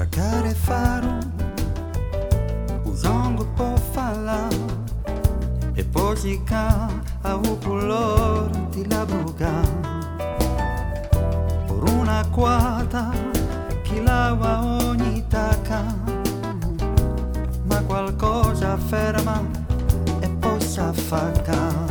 Tracare faro, usando por falar, e poi si ca a un color di la bruga, por una quata che lava ogni tacca, ma qualcosa ferma e poi s'affacca.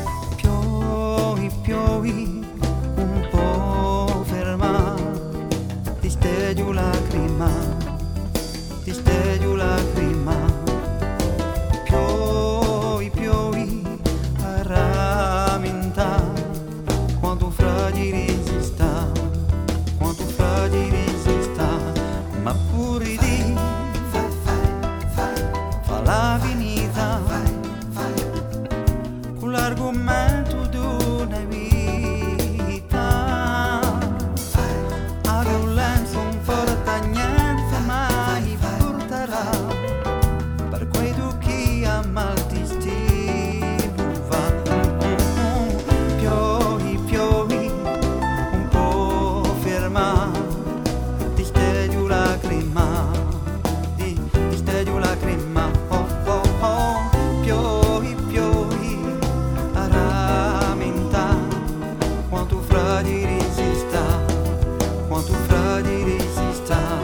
Piovi un po' ferma, ti stedio lacrima, ti stedio lacrima. Piovi a ramenta, quanto fragile resista, quanto fragile resista, ma pure di fa la venita, con l'argomento d'una vita, a violenza un forte niente mai porterà, per quello che a mal ti stiva. Piovi un po' ferma, ti stedio lacrima, ti stedio lacrima. Oh oh oh, piovi a ramenta, quanto fragile resista, quanto fragile resista.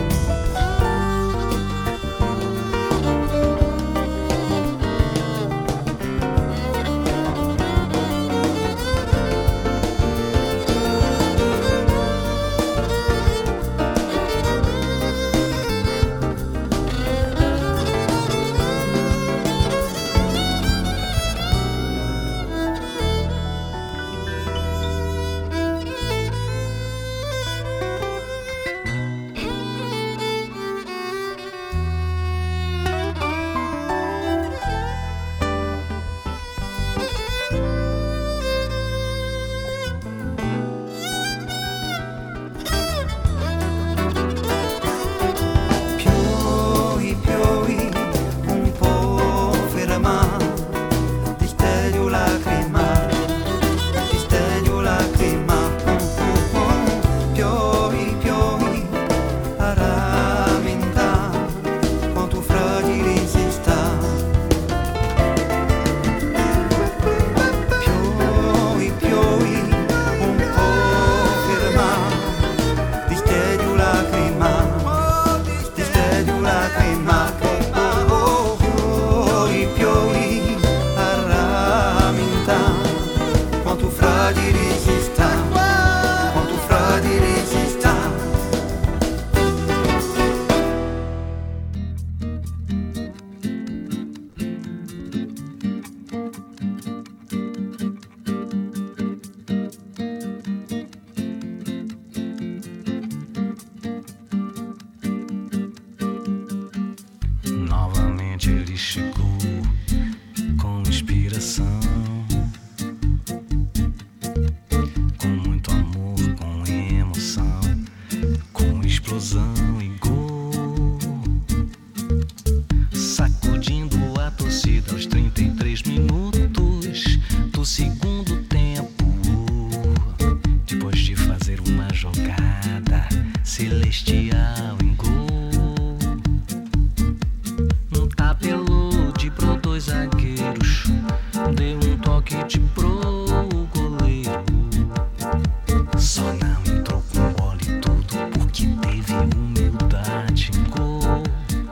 Piovi un po' ferma, ti stedio lacrima, ti stedio lacrima. Piovi a ramenta, quanto fragile resista. Piovi un po' ferma, ti stedio lacrima, ti stedio lacrima. Piovi a ramenta, quanto fragile resista, quanto fragile resista. Novamente ele chegou com inspiração, com muito amor, com emoção, com explosão e gol, sacudindo a torcida aos 33 minutos do segundo tempo, depois de fazer uma jogada celestial em gol. Um tabelô de pro dois zagueiros, deu um toque de pro goleiro. Só não entrou com bola e tudo porque teve humildade em gol.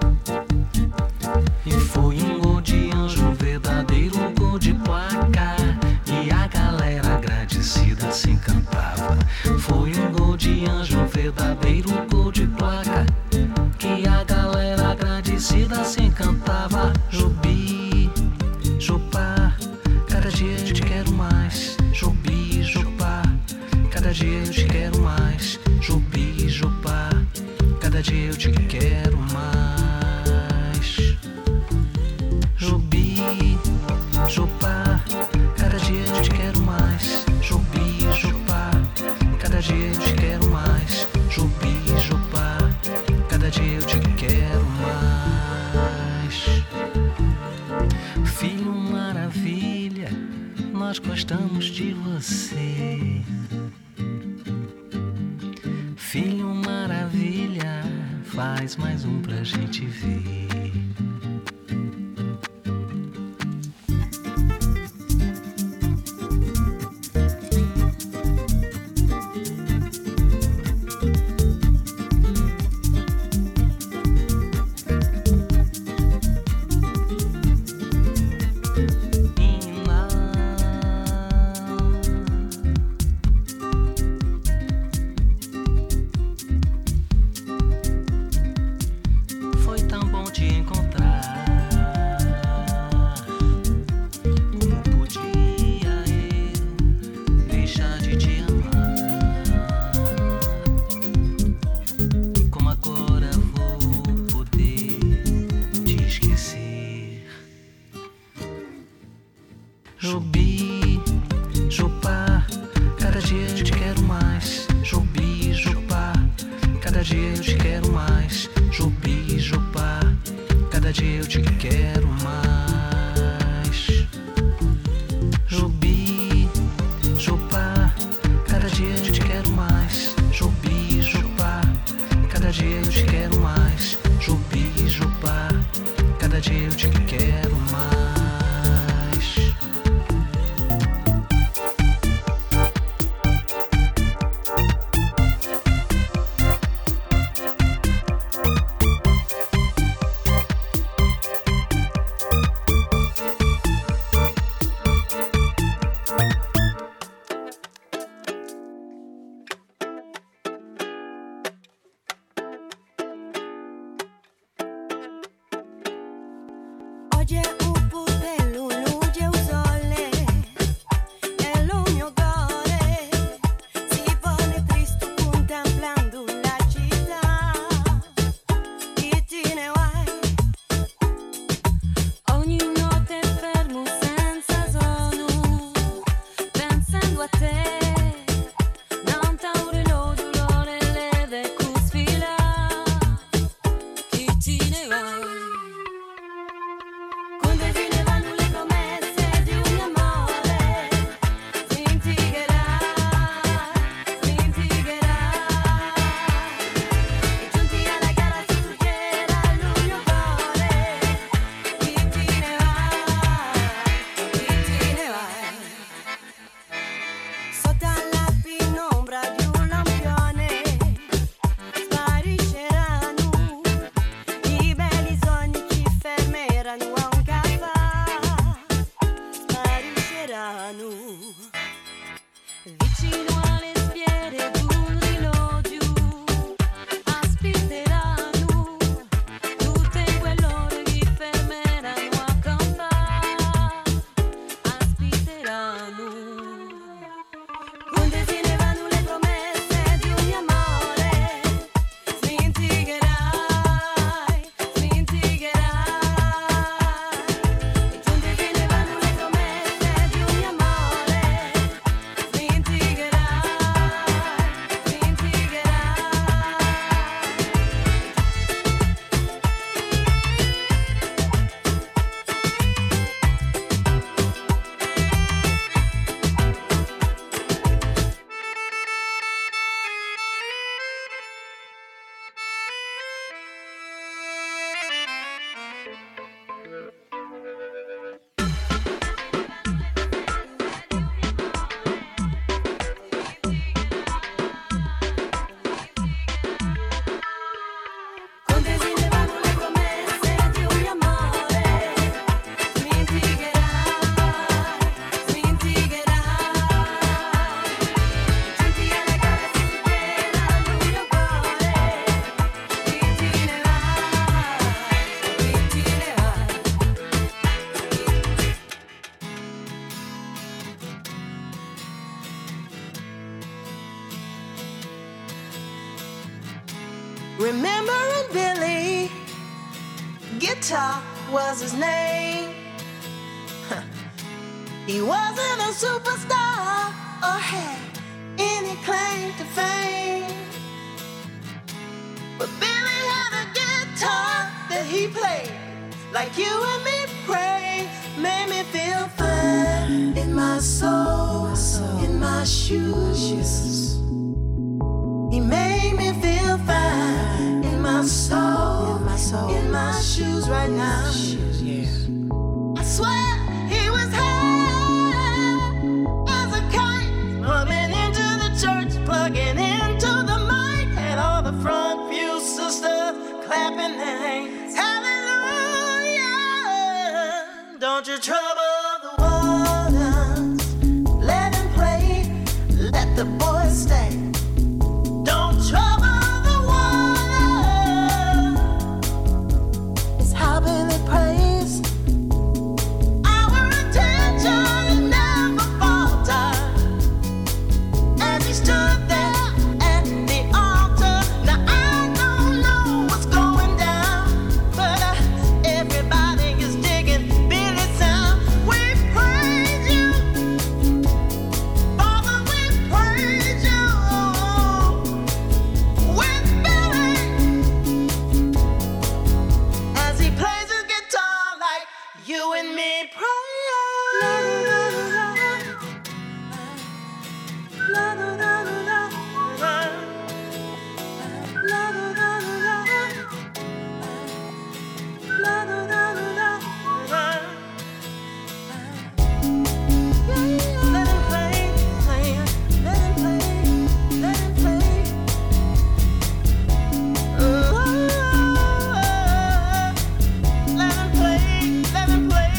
E foi um gol de anjo, um verdadeiro gol de placa, e a galera agradecida se encantava. Foi um gol de anjo, um verdadeiro gol de placa, que a galera agradecida se encantava. Jubi, Jopá, cada dia eu te quero mais. Jubi, Jopá, cada dia eu te quero mais. Jubi, Jopá, cada dia eu te quero mais. Jubi, Jopá, cada dia eu te quero mais. Jubi, Jopá, cada dia eu te quero mais. Jubi, Jopá, cada dia eu te quero mais. Filho maravilha, nós gostamos de você. Filho maravilha, faz mais um pra gente ver. Remembering Billy, guitar was his name. He wasn't a superstar or had any claim to fame, but Billy had a guitar that he played like you and me pray. Made me feel fine in my soul, in my shoes. He made me feel fine in my soul. right now. I swear he was high as a kite, coming into the church, plugging into the mic, and all the front pew sisters clapping their hands. Hallelujah! Don't you trouble the waters, let him play, let the boys stay. Don't trouble the water. It's how Billy prays. Our attention never faltered as he stood there at the altar. Now I don't know what's going down, but everybody is digging Billy's sound. We praise you, Father. We praise you with Billy as he plays his guitar like you and me pray. Let him play, let him play, let him play. Let him play, let him play.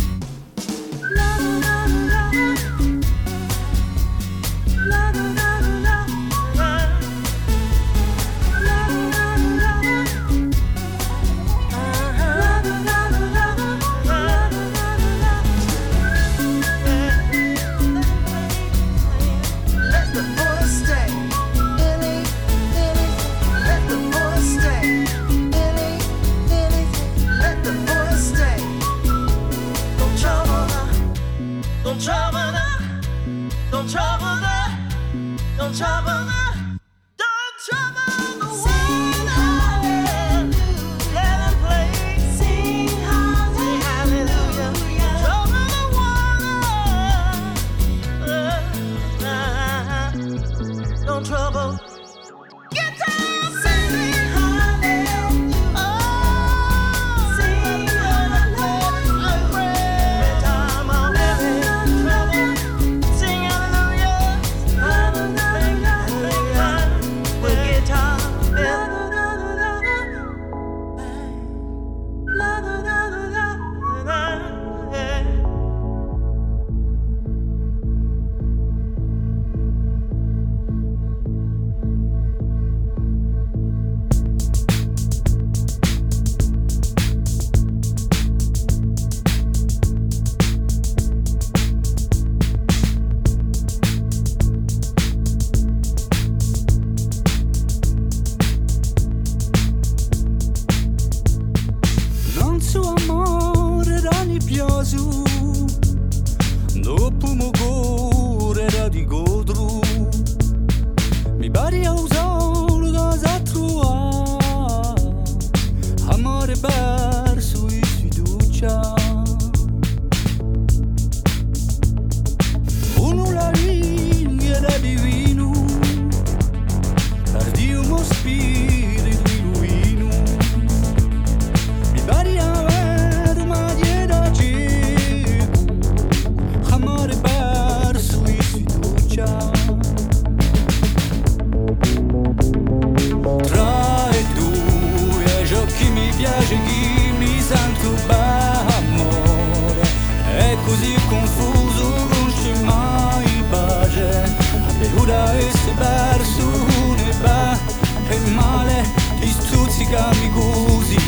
Let the boys stay. Billy, Billy, let the boys stay. Billy, Billy, let the boys stay. Don't trouble her, don't trouble her, don't trouble her, don't trouble her, don't trouble the water. Let him play, sing hallelujah. Trouble the water. Don't trouble. Guitar, sing hallelujah. Oh, sing hallelujah. I pray. Every time I'm having trouble, sing hallelujah. Hallelujah. With guitar, Non so amore rabbioso, dopo mugore era di godru. Mi pare a usare cosa tua, amore perso e sfiducia. Uno la lingua era divino, per Dio mo spirito illuino. Mi pare aver una dieta cieco, amore perso e sfiducia. Tra e due, ciò che mi piace, chi mi sento bene, amore. È così confuso, non c'è mai pace. Paura e se perso ne va, e male, ti stuzzicami così.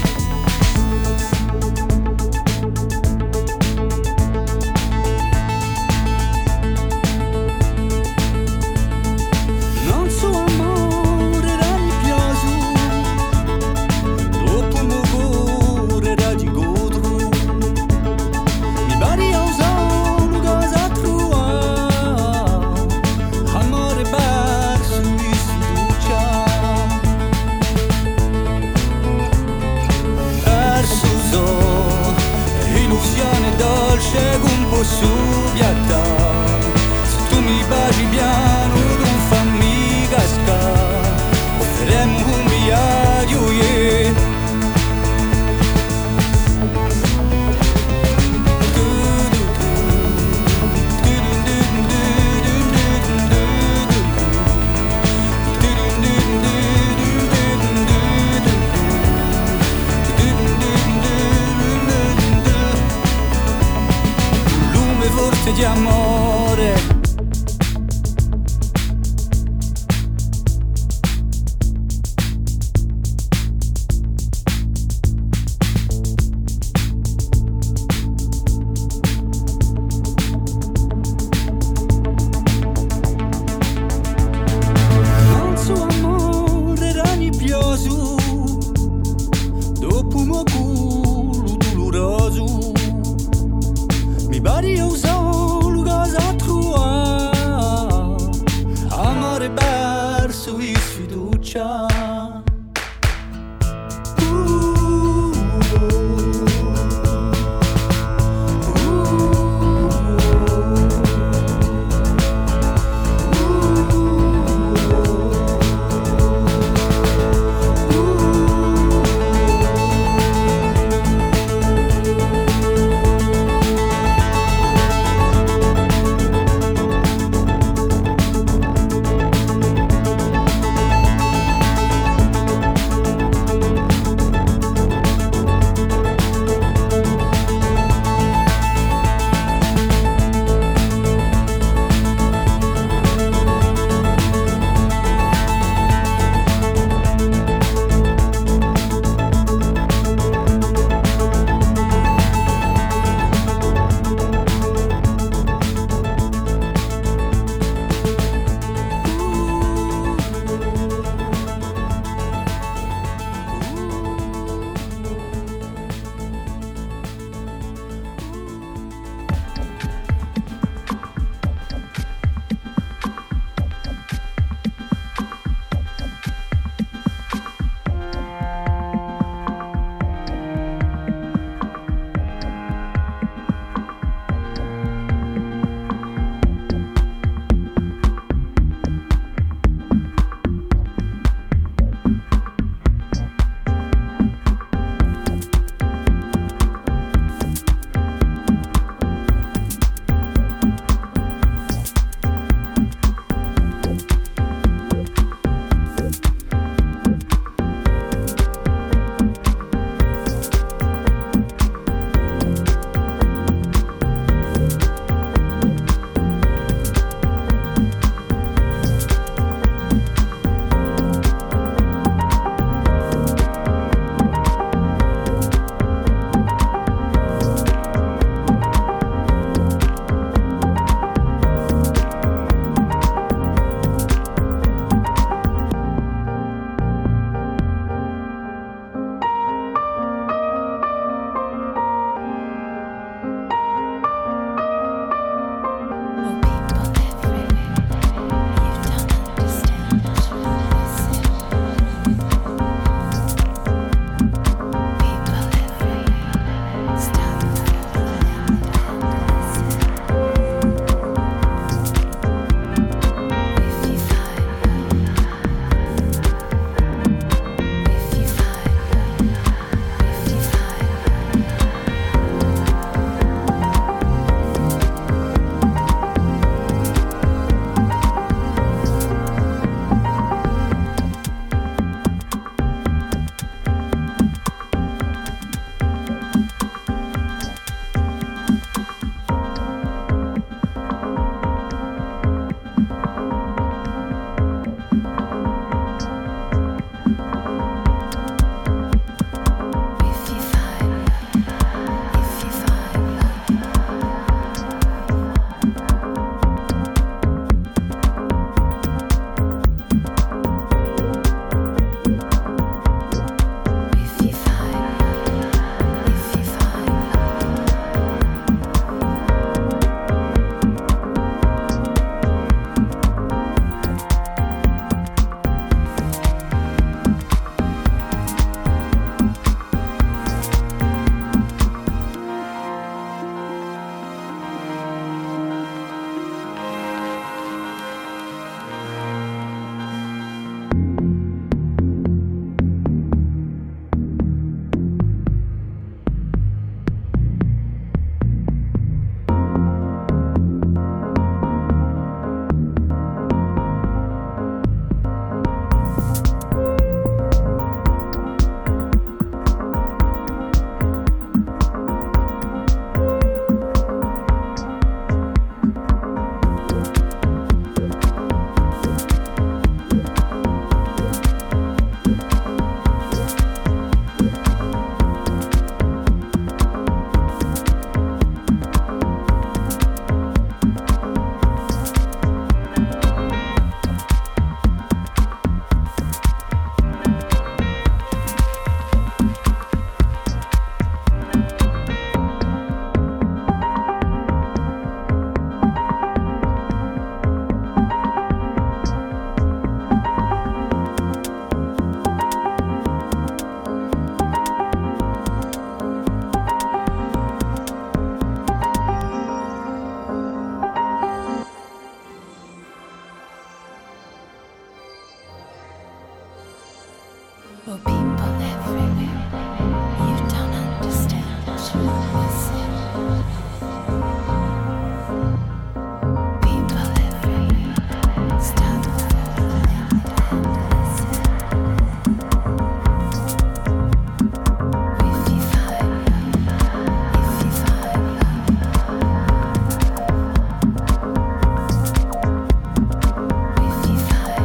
Non so amore rabbioso, dopo mugore era di godru. Mi pare a usare cosa tua, amore perso e sfiducia. verso in sfiducia. Oh, people everywhere, you don't understand. Listen. People everywhere, stop falling and listen. If you find love, if you find love, if you find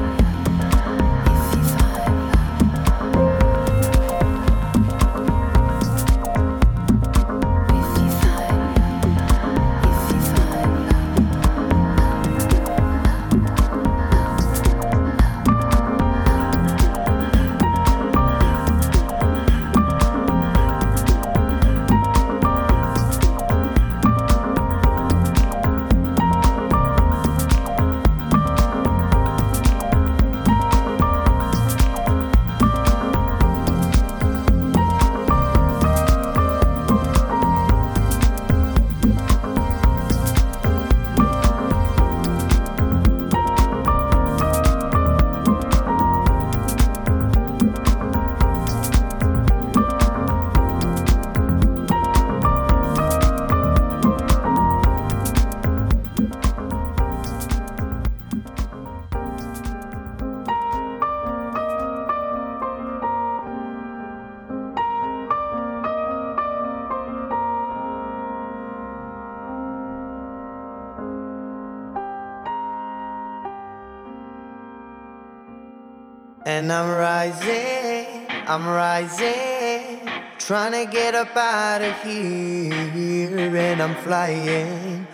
And I'm rising, trying to get up out of here. And I'm flying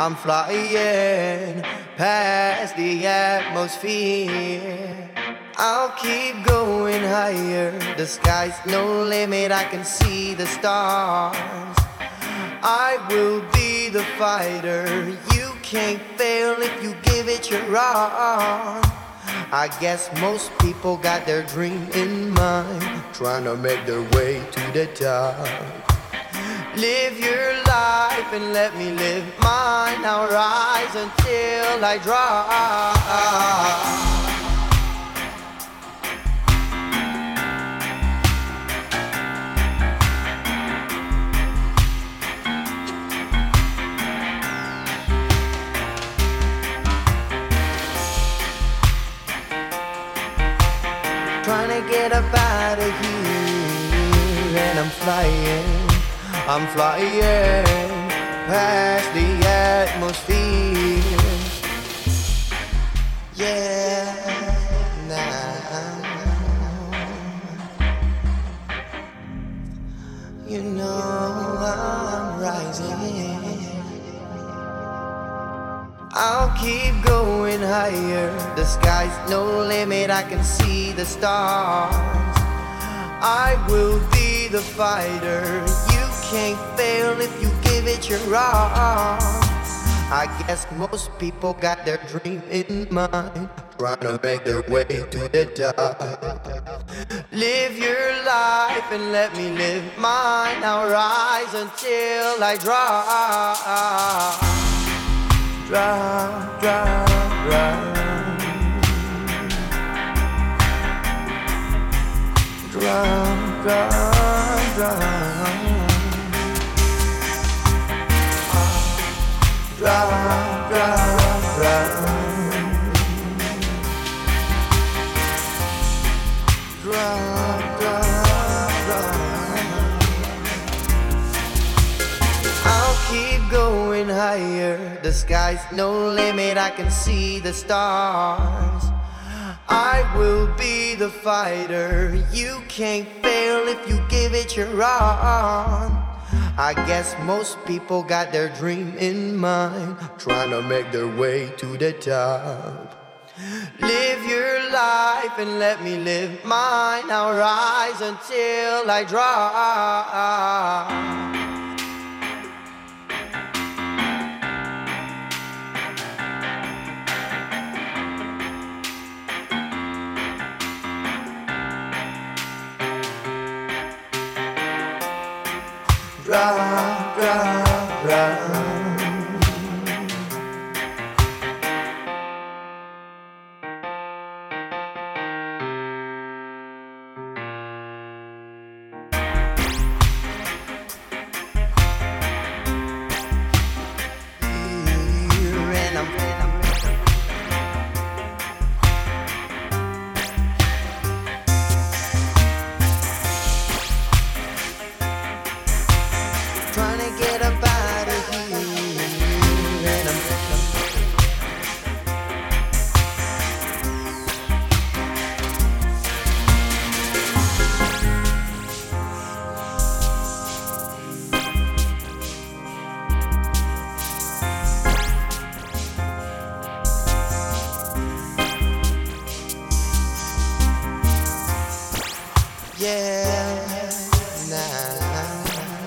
past the atmosphere. I'll keep going higher, the sky's no limit, I can see the stars. I will be the fighter, you can't fail if you give it your all. I guess most people got their dream in mind, trying to make their way to the top. Live your life and let me live mine. I'll rise until I drop. Trying to get up out of here. And I'm flying past the atmosphere. Yeah, now you know I'm rising. I'll keep going higher, the sky's no limit, I can see the stars. I will be the fighter, you can't fail if you give it your all. I guess most people got their dream in mind, trying to make their way to the top. Live your life and let me live mine, I'll rise until I drop. Drop, drop, drop. Drop, drop, drop. Drop, drop, drop. Drop, drop, drop. I'll keep going higher, the sky's no limit, I can see the stars. I will be the fighter, you can't fail if you give it your all. I guess most people got their dream in mind, trying to make their way to the top. Live your life and let me live mine, I'll rise until I drop. Drop, drop, drop. yeah, now.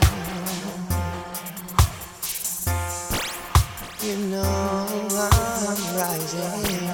You know I'm rising.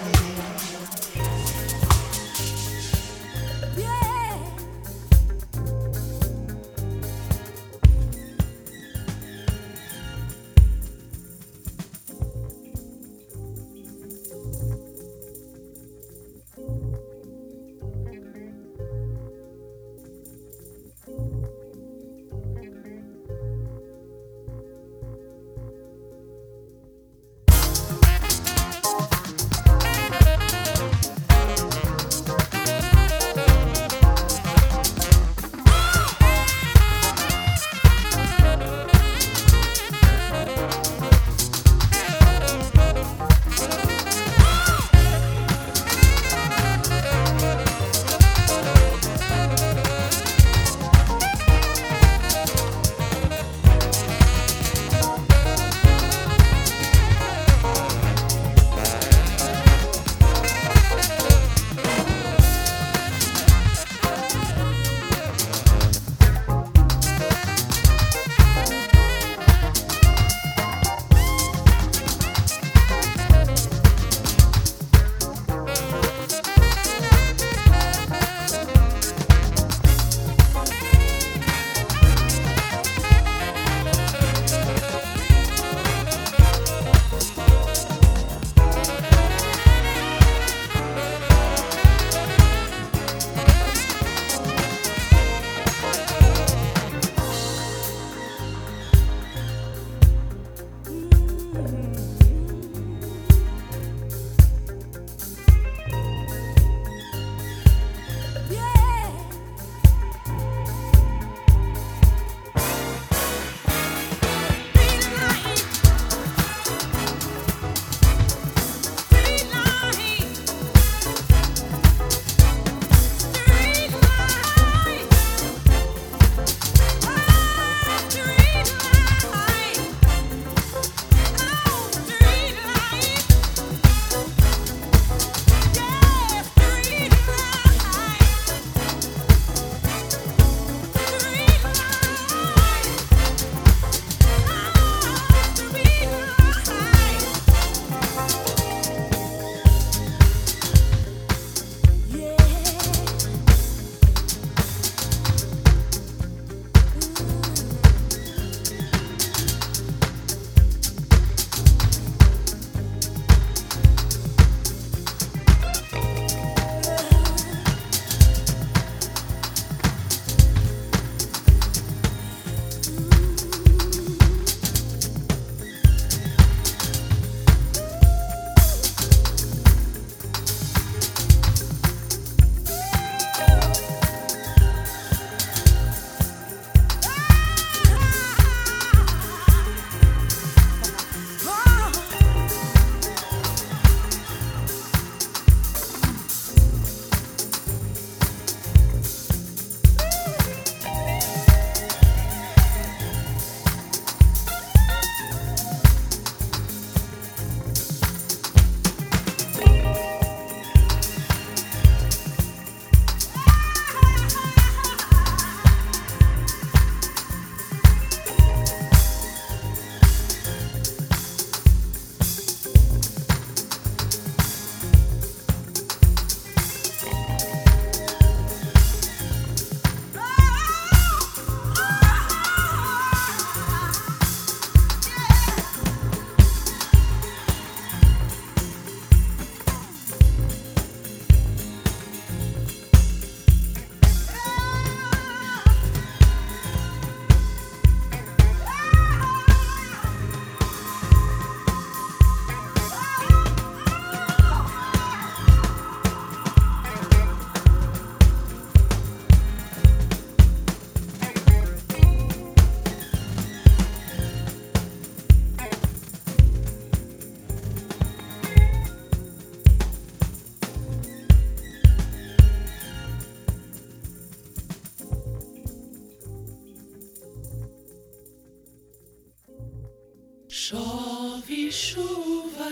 Chove chuva,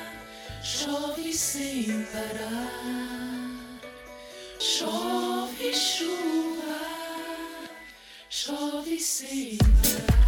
chove sem parar. Chove chuva, chove sem parar.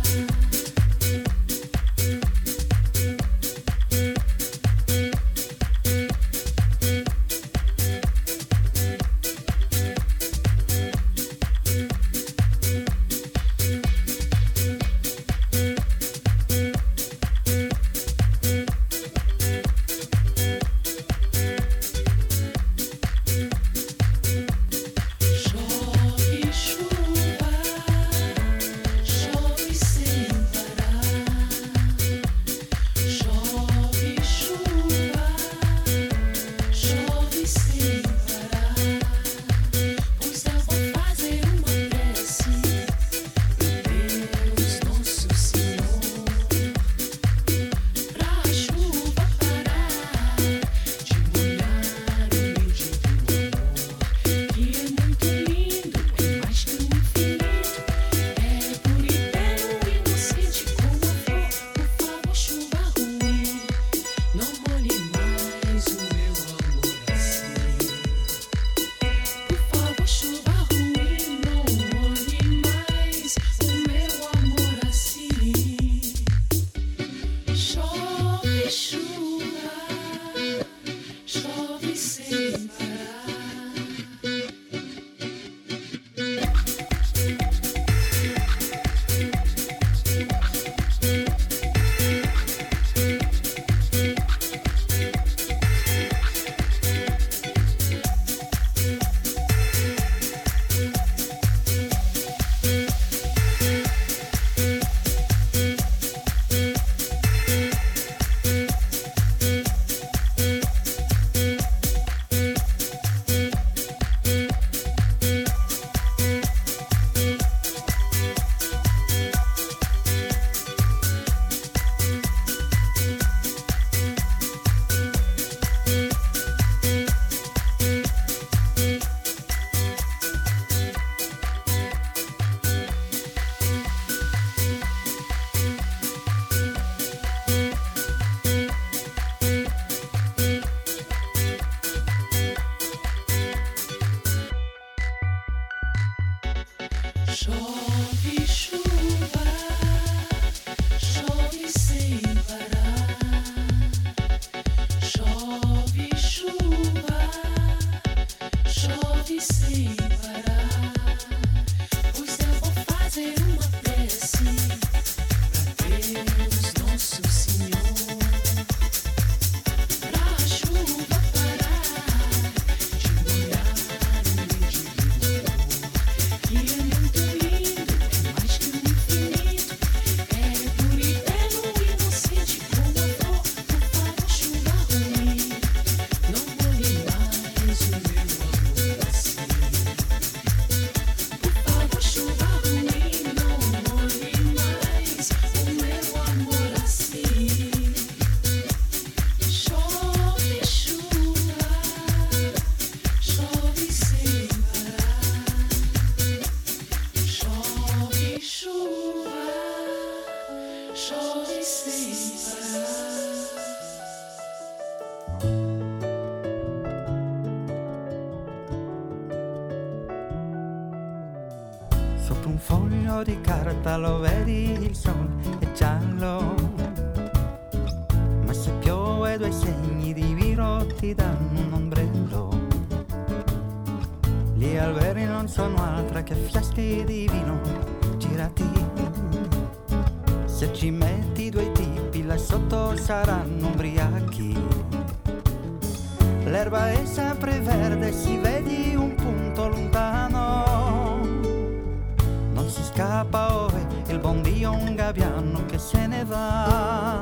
Chove chuva, chove sem parar. Chove chuva, chove sem parar. Pois eu vou fazer uma prece pra Deus Nosso Senhor, pra a chuva parar de molhar o meio de amor, que é muito lindo, é mais que um infinito, é puro e eterno, inocente como a flor. Por favor, chuva ruim, não molhe mais o meu amor assim. Por favor, chuva ruim, não molhe mais o meu amor assim. Chove chuva, chove sem parar. Chove chuva, chove sem parar. Sotto un foglio di carta lo vedi, il sole è giallo, ma se piove 2 segni di vino ti danno un ombrello. Gli alberi non sono altro che fiaschi di vino girati. Se ci metti 2 tipi là sotto saranno ubriachi. L'erba è sempre verde, si vedi un punto lontano. Non si scappa ove il buon Dio un gabbiano che se ne va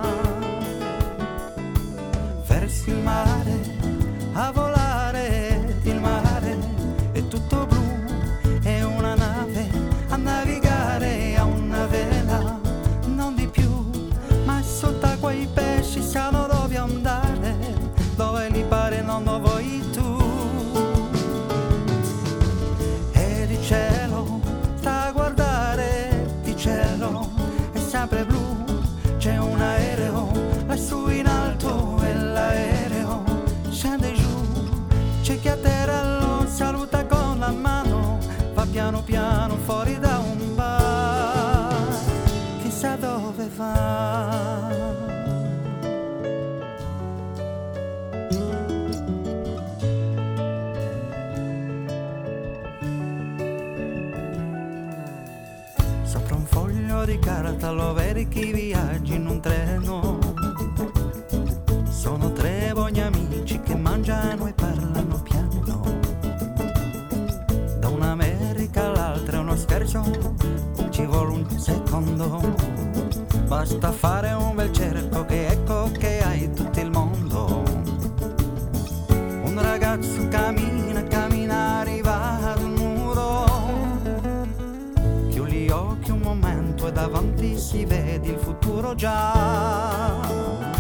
verso il mare a volare. Il mare è tutto blu, è una nave a navigare, a una vela, non di più, ma sott'acqua i pesci sanno dove andare, dove li pare non lo vuoi tu. E di cielo sta a guardare, di cielo è sempre blu, c'è un aereo lassù in alto e l'aereo scende giù, c'è chi a terra lo saluta con la mano, piano piano fuori da un bar, chissà dove va. Sopra un foglio di carta lo vedi chi viaggia in un treno. Sono tre buoni amici che mangiano e parlano piano. Da un'America all'altra è uno scherzo, ci vuole un secondo. Basta fare un bel cerco che ecco che hai tutto il mondo. Un ragazzo cammina, arriva ad un muro. Chiudi gli occhi un momento e davanti si vede il futuro già.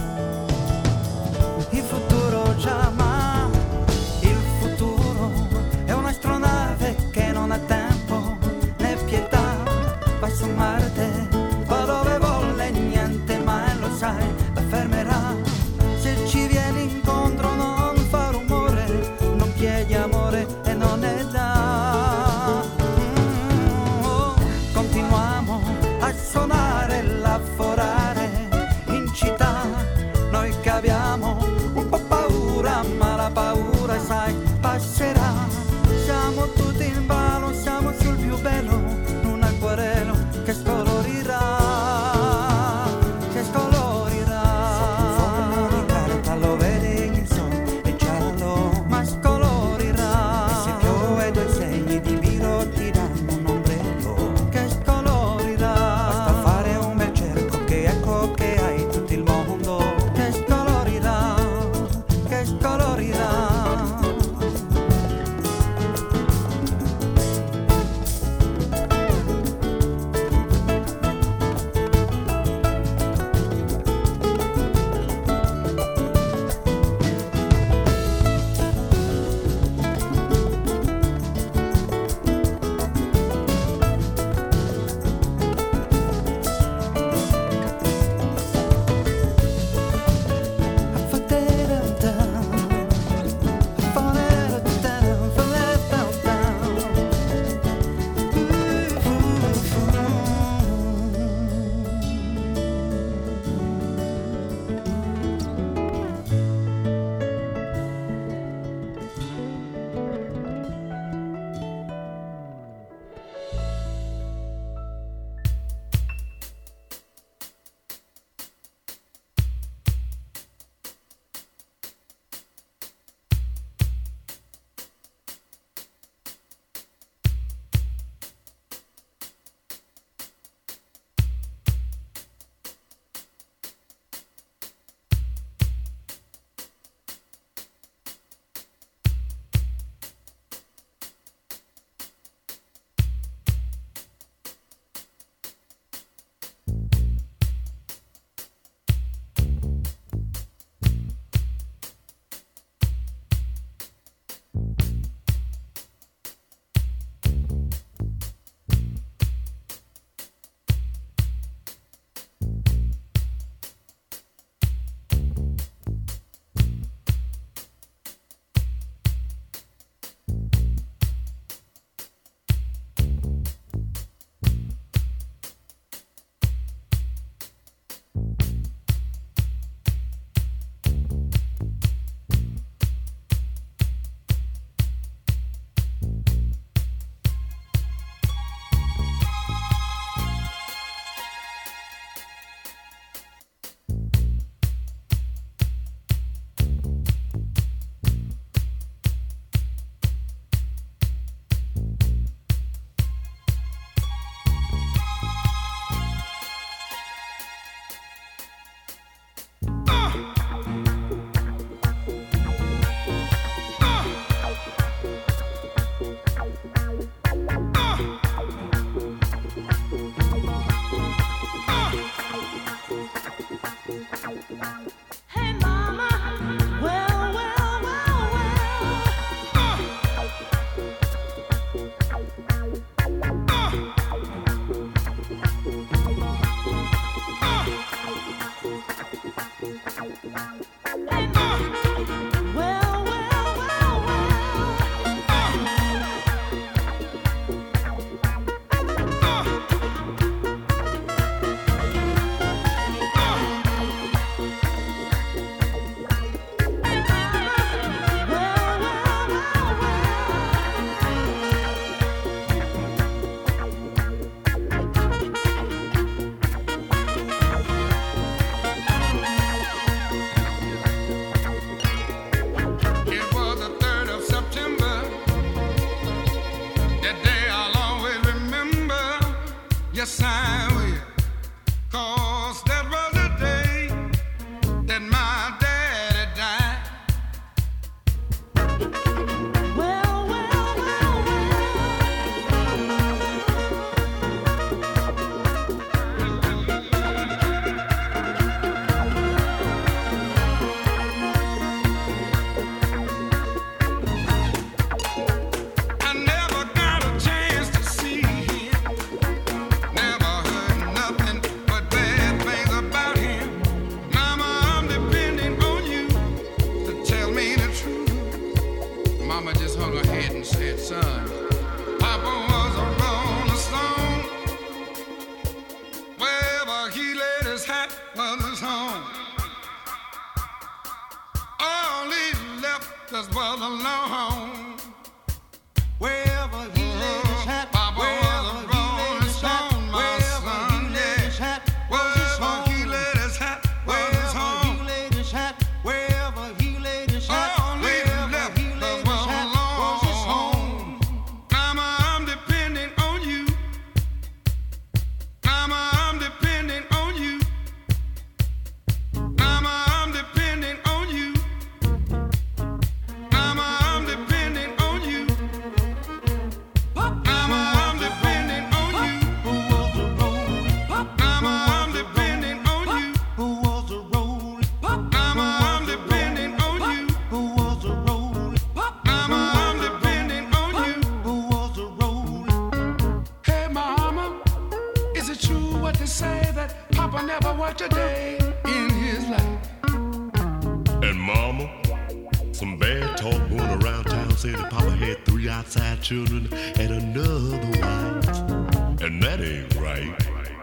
Il futuro già, ma il futuro è un'astronave che non ha tempo né pietà. Va su Marte, va dove vuole, niente mai lo sai, la fermerà. Se ci vieni incontro non fa rumore, non chiedi amore e non ne dà. Continuiamo a suonare, lavorare in città, noi che abbiamo un po' paura, ma la paura sai passerà. Siamo tutti in ballo, siamo sul più bello, un acquarello che scolorirà, che scolorirà. Sotto un foglio di carta lo vedi il sole è giallo, ma scolorirà. E se piove due segni di biro ti danno un ombrello che scolorirà. Basta fare un bel cerco che ecco che hai tutto il mondo che scolorirà, che scolorirà. just hung her head and said, son, Papa was a rolling stone. Wherever he laid his hat was his home. All he left us was alone. Wherever he laid his hat, Papa was a rolling stone, my son, yeah. Wherever he laid his hat was his home. Wherever he laid his hat, all he left us was alone. Mama, I'm depending on you. Mama, I'm depending on you. Mama, I'm depending on you. Mama, I'm depending on you. Mama, I'm depending on you. Mama, I'm depending on you. Mama, I'm depending on you. Mama, I'm depending on you. Hey, Mama, is it true what they say that Papa never worked a day in his life? And Mama, some bad talk going around town saying that Papa had 3 outside children and another wife. And that ain't right.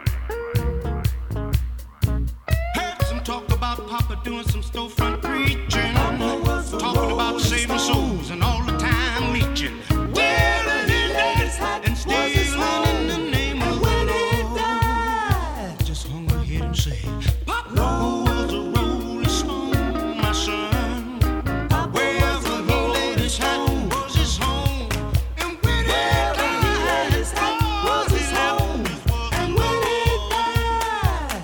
Heard some talk about Papa doing some storefront preaching, talking about saving souls and all the time leeching, dealing in debt and stealing in the name of the Lord. Just hung her head and said, Papa was a rolling stone, my son. Wherever he laid his hat was his home, and when he died, was his home, and when he died.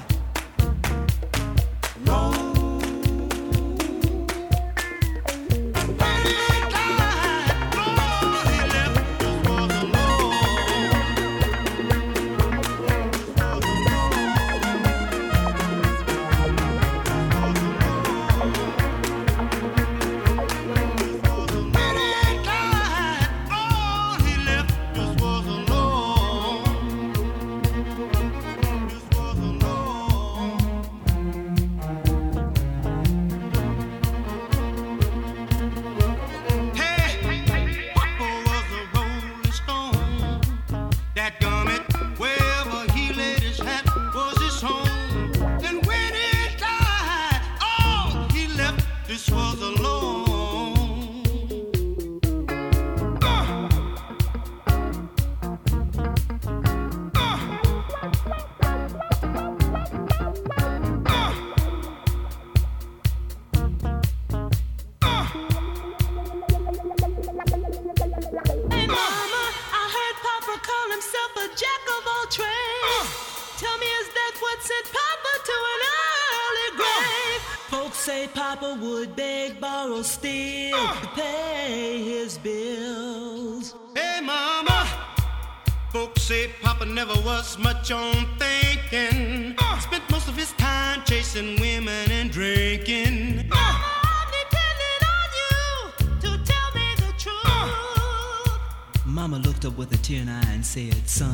say Papa would beg, borrow, steal to pay his bills. Hey, Mama, folks say Papa never was much on thinking. Spent most of his time chasing women and drinking. Mama, I'm depending on you to tell me the truth. Mama looked up with a tear in her eye and said, son,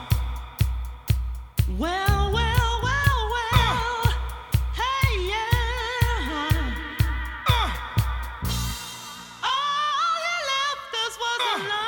well, well, well, well, hey, yeah. All he left us was alone.